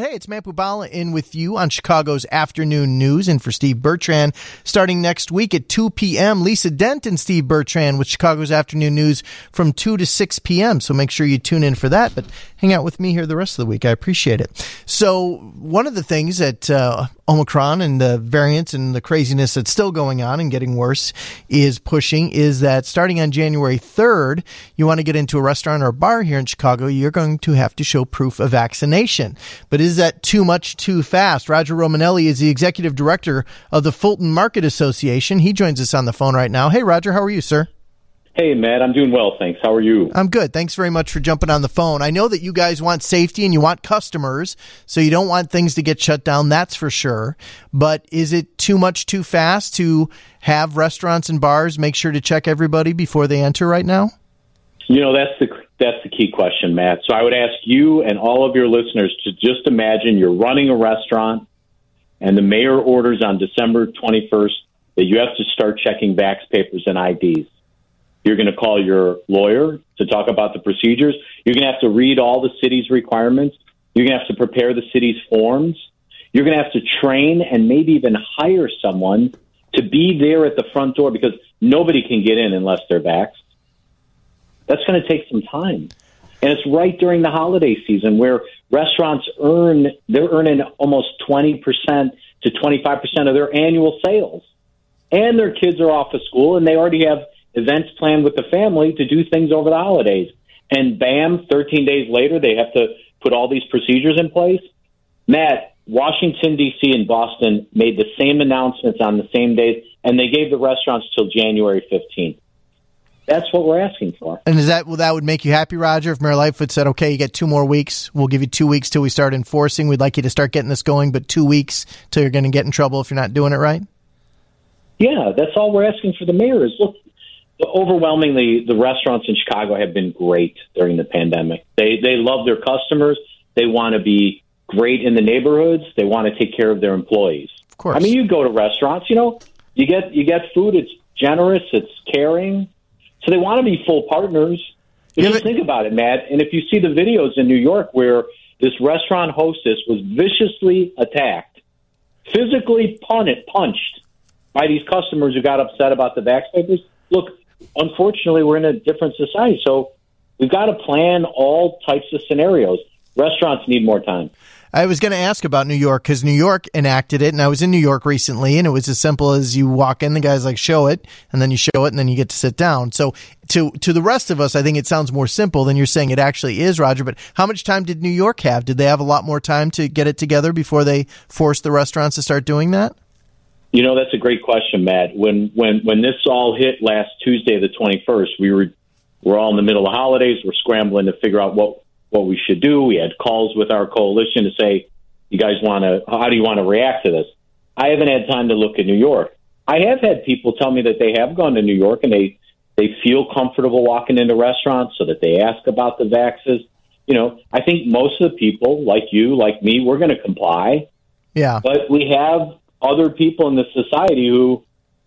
Hey, it's Matt Bubala in with you on Chicago's Afternoon News and for Steve Bertrand. Starting next week at 2 p.m., Lisa Dent and Steve Bertrand with Chicago's Afternoon News from 2 to 6 p.m. So make sure you tune in for that, but hang out with me here the rest of the week. I appreciate it. So one of the things that Omicron and the variants and the craziness that's still going on and getting worse is pushing is that starting on January 3rd, you want to get into a restaurant or a bar here in Chicago, you're going to have to show proof of vaccination. But is that too much too fast? Roger Romanelli is the executive director of the Fulton Market Association. He joins us on the phone right now. Hey, Roger, how are you, sir? Hey, Matt, I'm doing well, thanks. How are you? I'm good. Thanks very much for jumping on the phone. I know that you guys want safety and you want customers, so you don't want things to get shut down, that's for sure. But is it too much too fast to have restaurants and bars make sure to check everybody before they enter right now? You know, that's the key question, Matt. So I would ask you and all of your listeners to just imagine you're running a restaurant and the mayor orders on December 21st that you have to start checking vax papers and IDs. You're going to call your lawyer to talk about the procedures. You're going to have to read all the city's requirements. You're going to have to prepare the city's forms. You're going to have to train and maybe even hire someone to be there at the front door because nobody can get in unless they're vaxxed. That's going to take some time. And it's right during the holiday season where restaurants they're earning almost 20% to 25% of their annual sales. And their kids are off of school and they already have events planned with the family to do things over the holidays. And bam, 13 days later, they have to put all these procedures in place. Matt, Washington, D.C. and Boston made the same announcements on the same days, and they gave the restaurants till January 15th. That's what we're asking for. And that would make you happy, Roger, if Mayor Lightfoot said, okay, you get 2 more weeks. We'll give you 2 weeks till we start enforcing. We'd like you to start getting this going, but 2 weeks till you're going to get in trouble if you're not doing it right? Yeah, that's all we're asking for the mayor is, look, overwhelmingly, the restaurants in Chicago have been great during the pandemic. They love their customers. They want to be great in the neighborhoods. They want to take care of their employees. Of course. I mean, you go to restaurants, you get food. It's generous. It's caring. So they want to be full partners. But just think about it, Matt. And if you see the videos in New York where this restaurant hostess was viciously attacked, physically punched by these customers who got upset about the vax papers, look, unfortunately, we're in a different society. So we've got to plan all types of scenarios. Restaurants need more time. I was going to ask about New York because New York enacted it, and I was in New York recently, and it was as simple as you walk in, the guy's like, show it, and then you show it, and then you get to sit down. So to the rest of us, I think it sounds more simple than you're saying it actually is, Roger. But how much time did New York have? Did they have a lot more time to get it together before they forced the restaurants to start doing that? That's a great question, Matt. When this all hit last Tuesday, the 21st, we're all in the middle of holidays. We're scrambling to figure out what we should do. We had calls with our coalition to say, how do you want to react to this? I haven't had time to look at New York. I have had people tell me that they have gone to New York and they feel comfortable walking into restaurants so that they ask about the vaxes. I think most of the people, like you, like me, we're going to comply. Yeah. But we have other people in the society who,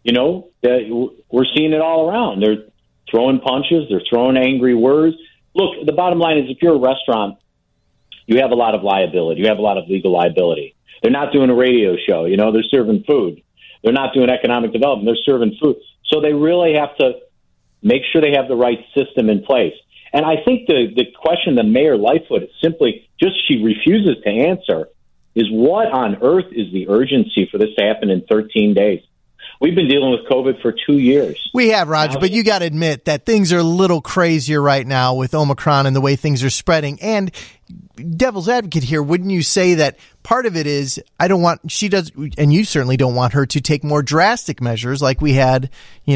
that we're seeing it all around. They're throwing punches. They're throwing angry words. Look, the bottom line is if you're a restaurant, you have a lot of liability. You have a lot of legal liability. They're not doing a radio show. They're serving food. They're not doing economic development. They're serving food. So they really have to make sure they have the right system in place. And I think the question that Mayor Lightfoot simply she refuses to answer is what on earth is the urgency for this to happen in 13 days? We've been dealing with COVID for 2 years. We have, Roger, but you got to admit that things are a little crazier right now with Omicron and the way things are spreading. And devil's advocate here, wouldn't you say that part of it is she does, and you certainly don't want her to take more drastic measures like we had,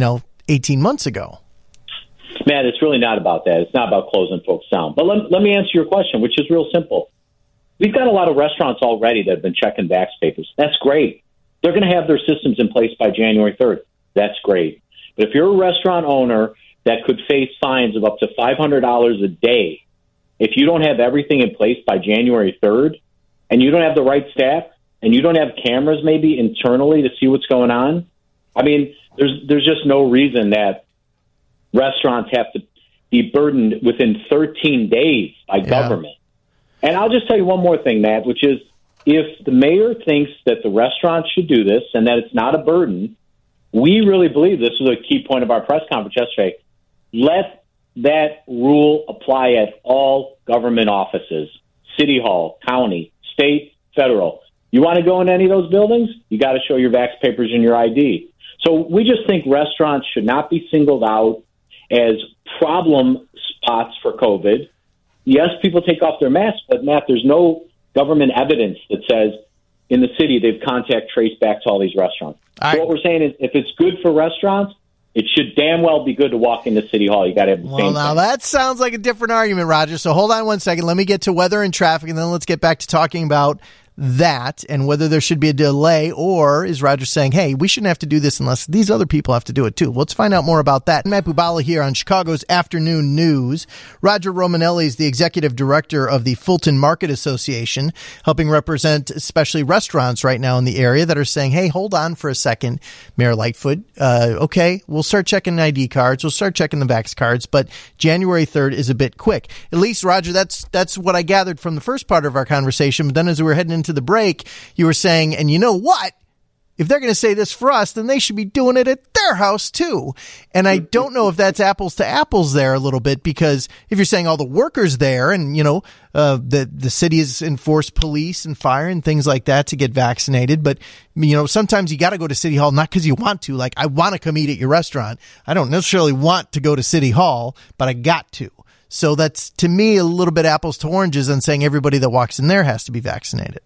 18 months ago. Matt, it's really not about that. It's not about closing folks down. But let me answer your question, which is real simple. We've got a lot of restaurants already that have been checking vax papers. That's great. They're going to have their systems in place by January 3rd. That's great. But if you're a restaurant owner that could face fines of up to $500 a day, if you don't have everything in place by January 3rd, and you don't have the right staff, and you don't have cameras maybe internally to see what's going on, I mean, there's just no reason that restaurants have to be burdened within 13 days by government. And I'll just tell you one more thing, Matt, which is if the mayor thinks that the restaurants should do this and that it's not a burden, we really believe, this was a key point of our press conference yesterday, let that rule apply at all government offices, city hall, county, state, federal. You want to go in any of those buildings? You got to show your vax papers and your ID. So we just think restaurants should not be singled out as problem spots for COVID. Yes, people take off their masks, but Matt, there's no government evidence that says in the city they've contact traced back to all these restaurants. So what we're saying is, if it's good for restaurants, it should damn well be good to walk into City Hall. You got to have the same thing. Well, now that sounds like a different argument, Roger. So hold on one second. Let me get to weather and traffic, and then let's get back to talking about that and whether there should be a delay, or is Roger saying, hey, we shouldn't have to do this unless these other people have to do it too. Let's find out more about that. Matt Bubala here on Chicago's Afternoon News. Roger Romanelli is the executive director of the Fulton Market Association, helping represent especially restaurants right now in the area that are saying, hey, hold on for a second, Mayor Lightfoot. Okay, we'll start checking ID cards. We'll start checking the vax cards, but January 3rd is a bit quick. At least, Roger, that's what I gathered from the first part of our conversation. But then as we were heading into the break, you were saying, and you know what? If they're going to say this for us, then they should be doing it at their house too. And I don't know if that's apples to apples there a little bit, because if you're saying all the workers there and, you know, the city has enforced police and fire and things like that to get vaccinated. But, you know, sometimes you got to go to City Hall, not because you want to. Like, I want to come eat at your restaurant. I don't necessarily want to go to City Hall, but I got to. So that's, to me, a little bit apples to oranges and saying everybody that walks in there has to be vaccinated.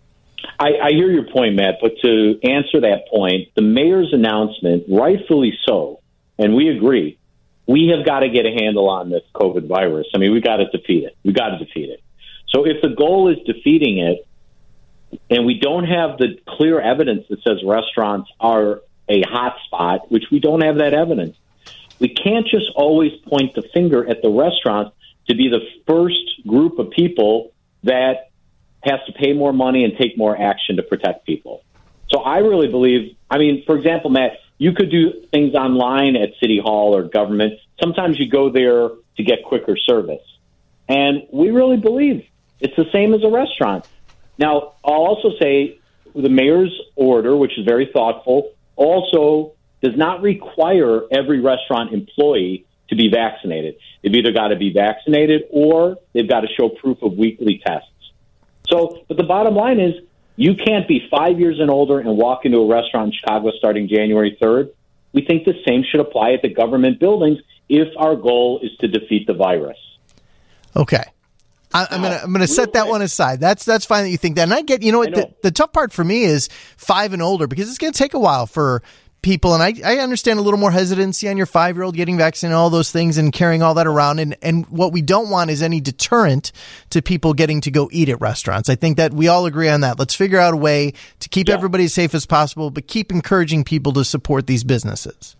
I hear your point, Matt, but to answer that point, the mayor's announcement, rightfully so, and we agree, we have got to get a handle on this COVID virus. I mean, we got to defeat it. We got to defeat it. So if the goal is defeating it, and we don't have the clear evidence that says restaurants are a hot spot, which we don't have that evidence, we can't just always point the finger at the restaurants to be the first group of people that has to pay more money and take more action to protect people. So I really believe, I mean, for example, Matt, you could do things online at City Hall or government. Sometimes you go there to get quicker service. And we really believe it's the same as a restaurant. Now, I'll also say the mayor's order, which is very thoughtful, also does not require every restaurant employee to be vaccinated. They've either got to be vaccinated or they've got to show proof of weekly tests. So, but the bottom line is, you can't be 5 years and older and walk into a restaurant in Chicago starting January 3rd. We think the same should apply at the government buildings if our goal is to defeat the virus. Okay. I'm gonna set that one aside. That's fine that you think that. And I get, you know what, the tough part for me is 5 and older, because it's going to take a while for people, and I understand a little more hesitancy on your 5-year-old getting vaccinated, all those things, and carrying all that around. And what we don't want is any deterrent to people getting to go eat at restaurants. I think that we all agree on that. Let's figure out a way to keep everybody as safe as possible, but keep encouraging people to support these businesses.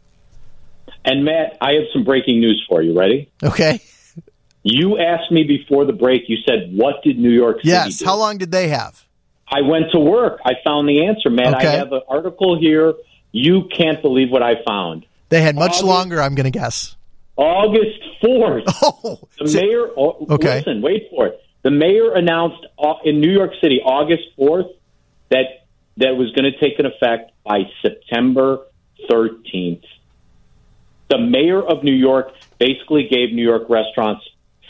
And Matt, I have some breaking news for you. Ready? Okay. You asked me before the break, you said, what did New York City do? Yes. How long did they have? I went to work. I found the answer, Matt. Okay. I have an article here. You can't believe what I found. They had much longer, I'm going to guess. August 4th. Oh, the mayor, okay. Listen, wait for it. The mayor announced in New York City, August 4th, that was going to take an effect by September 13th. The mayor of New York basically gave New York restaurants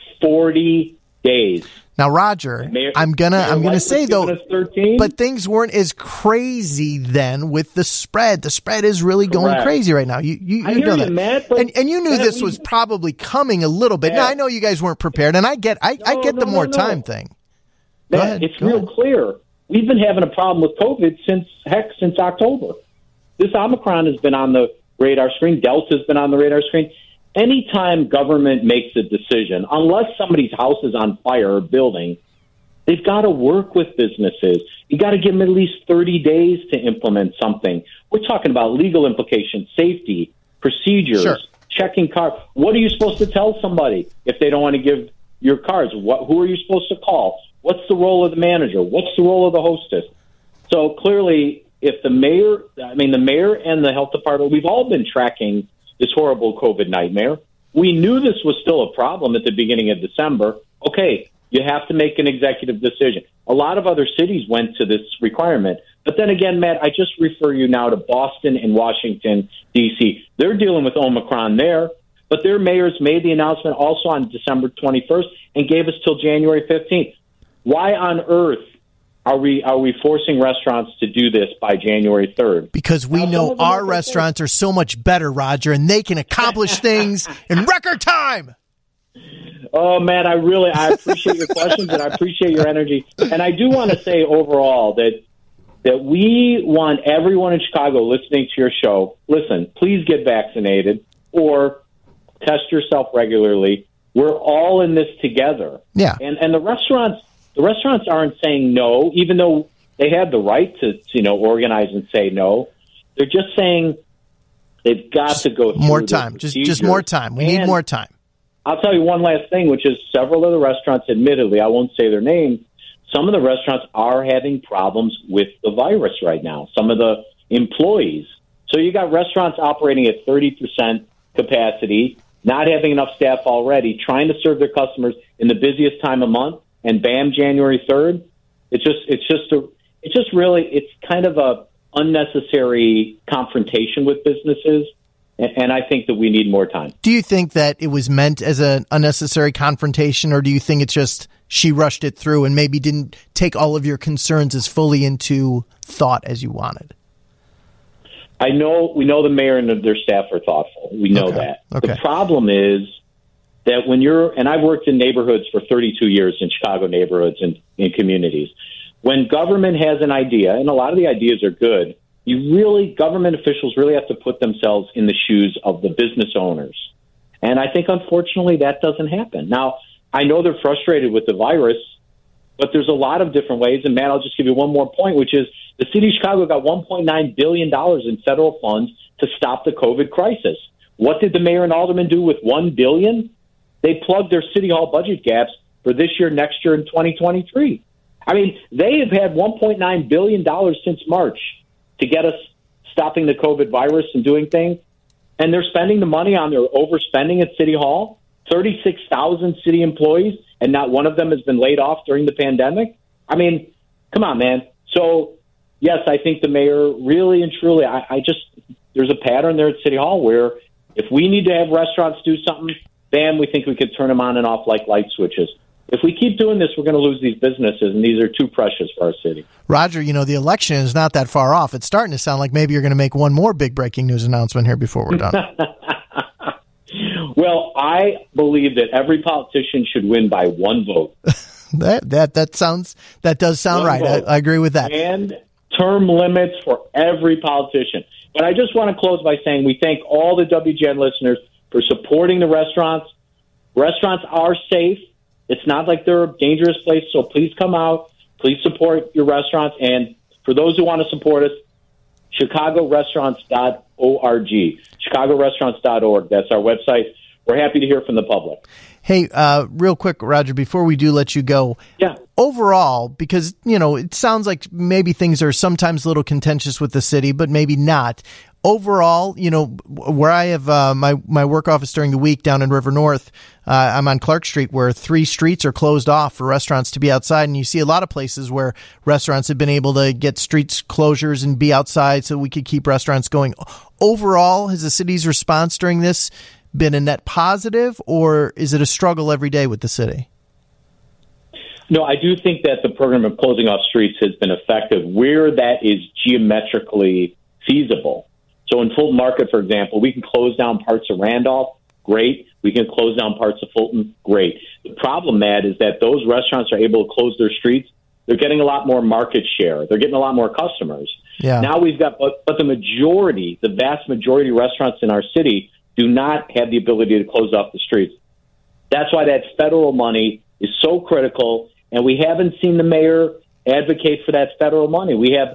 40 days. Now, Roger, I'm gonna say though, but things weren't as crazy then with the spread. The spread is really going crazy right now. You know that, Matt, and you knew this was probably coming a little bit. Now I know you guys weren't prepared, and I get the more time thing. Matt, it's real clear. We've been having a problem with COVID since October. This Omicron has been on the radar screen. Delta's been on the radar screen. Anytime government makes a decision, unless somebody's house is on fire or building, they've got to work with businesses. You got to give them at least 30 days to implement something. We're talking about legal implications, safety, procedures, checking cards. What are you supposed to tell somebody if they don't want to give your cards? Who are you supposed to call? What's the role of the manager? What's the role of the hostess? So clearly, if the mayor and the health department, we've all been tracking this horrible COVID nightmare. We knew this was still a problem at the beginning of December. Okay, You have to make an executive decision. A lot of other cities went to this requirement. But then again, Matt, I just refer you now to Boston and Washington, D.C. They're dealing with Omicron there, but their mayors made the announcement also on December 21st and gave us till January 15th. Why on earth are we forcing restaurants to do this by January 3rd? Because we know our restaurants are so much better, Roger, and they can accomplish things in record time. Oh, man, I appreciate your questions and I appreciate your energy. And I do want to say overall that we want everyone in Chicago listening to your show, listen, please get vaccinated or test yourself regularly. We're all in this together. Yeah. And the restaurants aren't saying no, even though they have the right to organize and say no. They're just saying they've got to go through more time. Just more time. We need more time. I'll tell you one last thing, which is several of the restaurants, admittedly, I won't say their names, some of the restaurants are having problems with the virus right now, some of the employees. So you got restaurants operating at 30% capacity, not having enough staff already, trying to serve their customers in the busiest time of month, and bam, January 3rd. It's kind of a unnecessary confrontation with businesses. And I think that we need more time. Do you think that it was meant as an unnecessary confrontation, or do you think it's just she rushed it through and maybe didn't take all of your concerns as fully into thought as you wanted? We know the mayor and their staff are thoughtful. We know that. Okay. The problem is that and I've worked in neighborhoods for 32 years in Chicago neighborhoods and in communities. When government has an idea, and a lot of the ideas are good, government officials really have to put themselves in the shoes of the business owners. And I think, unfortunately, that doesn't happen. Now, I know they're frustrated with the virus, but there's a lot of different ways. And, Matt, I'll just give you one more point, which is the city of Chicago got $1.9 billion in federal funds to stop the COVID crisis. What did the mayor and aldermen do with $1 billion? They plugged their city hall budget gaps for this year, next year, and 2023. I mean, they have had $1.9 billion since March to get us stopping the COVID virus and doing things. And they're spending the money on their overspending at City Hall, 36,000 city employees, and not one of them has been laid off during the pandemic. I mean, come on, man. So, yes, I think the mayor really and truly, there's a pattern there at City Hall where if we need to have restaurants do something, bam, we think we could turn them on and off like light switches. If we keep doing this, we're going to lose these businesses, and these are too precious for our city. Roger, the election is not that far off. It's starting to sound like maybe you're going to make one more big breaking news announcement here before we're done. Well, I believe that every politician should win by one vote. That does sound right. I agree with that. And term limits for every politician. But I just want to close by saying we thank all the WGN listeners for supporting the restaurants. Restaurants are safe. It's not like they're a dangerous place, so please come out. Please support your restaurants. And for those who want to support us, chicagorestaurants.org. chicagorestaurants.org. That's our website. We're happy to hear from the public. Hey, real quick, Roger, before we do let you go. Yeah. Overall, because, it sounds like maybe things are sometimes a little contentious with the city, but maybe not. Overall, where I have my work office during the week down in River North, I'm on Clark Street where 3 streets are closed off for restaurants to be outside. And you see a lot of places where restaurants have been able to get streets closures and be outside so we could keep restaurants going. Overall, has the city's response during this been a net positive, or is it a struggle every day with the city? No, I do think that the program of closing off streets has been effective where that is geometrically feasible. So in Fulton Market, for example, we can close down parts of Randolph. Great. We can close down parts of Fulton. Great. The problem, Matt, is that those restaurants are able to close their streets. They're getting a lot more market share. They're getting a lot more customers. Yeah. Now we've got, but the vast majority of restaurants in our city do not have the ability to close off the streets. That's why that federal money is so critical, and we haven't seen the mayor advocate for that federal money. We have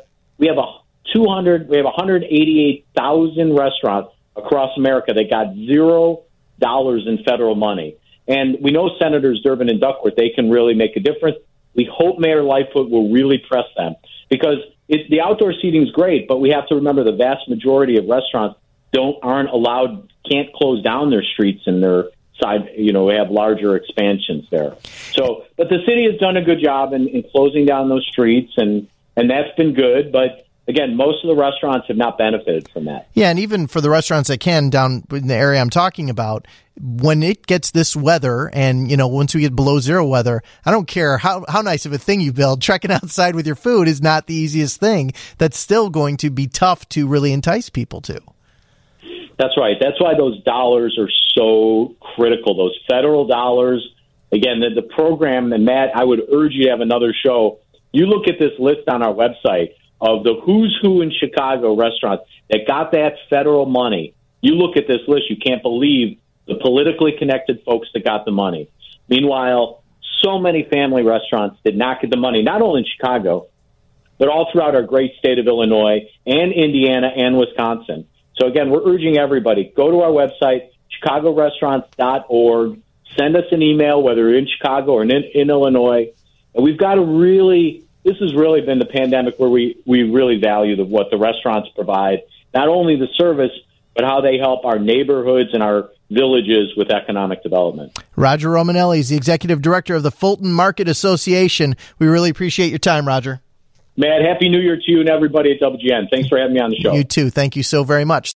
188,000 restaurants across America that got $0 in federal money. And we know Senators Durbin and Duckworth, they can really make a difference. We hope Mayor Lightfoot will really press them because the outdoor seating is great, but we have to remember the vast majority of restaurants can't close down their streets and their side, we have larger expansions there. So, but the city has done a good job in closing down those streets, and that's been good. But again, most of the restaurants have not benefited from that. Yeah, and even for the restaurants that can down in the area I'm talking about, when it gets this weather and, once we get below zero weather, I don't care how nice of a thing you build, trekking outside with your food is not the easiest thing. That's still going to be tough to really entice people to. That's right. That's why those dollars are so critical, those federal dollars. Again, the program, and Matt, I would urge you to have another show. You look at this list on our website of the who's who in Chicago restaurants that got that federal money. You look at this list, you can't believe the politically connected folks that got the money. Meanwhile, so many family restaurants did not get the money, not only in Chicago, but all throughout our great state of Illinois and Indiana and Wisconsin. So again, we're urging everybody, go to our website, chicagorestaurants.org, send us an email, whether you're in Chicago or in Illinois. And we've got to this has really been the pandemic where we really value what the restaurants provide, not only the service, but how they help our neighborhoods and our villages with economic development. Roger Romanelli is the executive director of the Fulton Market Association. We really appreciate your time, Roger. Matt, Happy New Year to you and everybody at WGN. Thanks for having me on the show. You too. Thank you so very much.